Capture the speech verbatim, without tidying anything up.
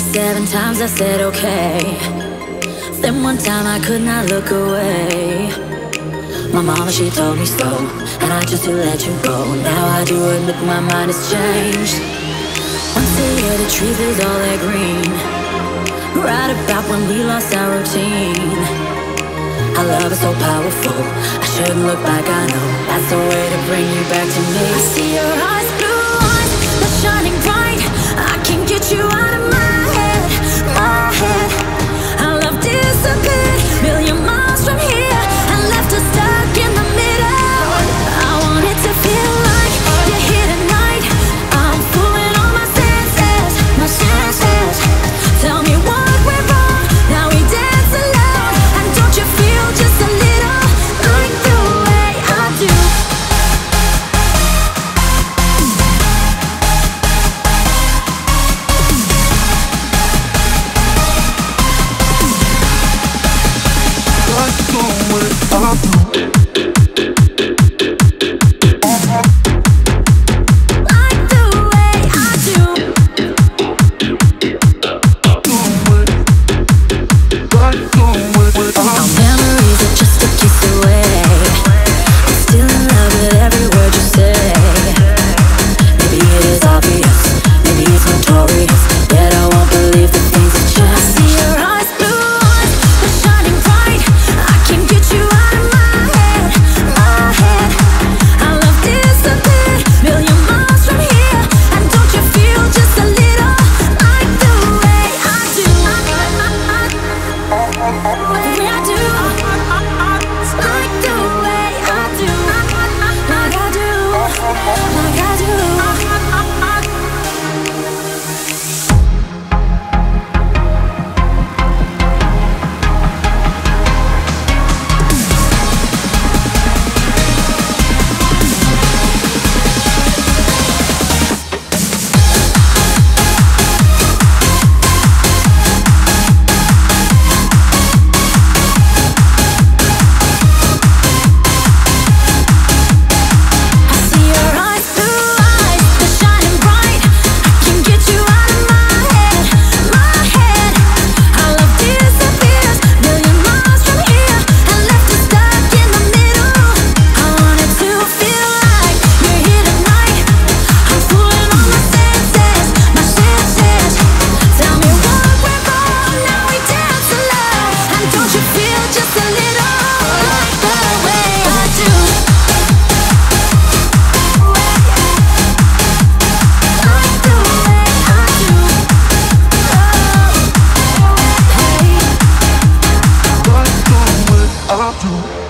Seven times I said okay, then one time I could not look away. My mama, she told me slow, and I just to let you go. Now I do admit my mind has changed. Once a year the trees is all that green, right about when we lost our routine. Our love is so powerful, I shouldn't look back, I know that's the way to bring you back to me. I see your eyes, blue eyes, they're shining bright. I can't get you out of my head, my head. Our love disappeared, million miles from here, and left us stuck in the middle. I want it to feel like you're here tonight. I'm fooling all my senses, my senses. Tell me what went wrong, now we dance alone. And don't you feel just a little like the way I do? I do.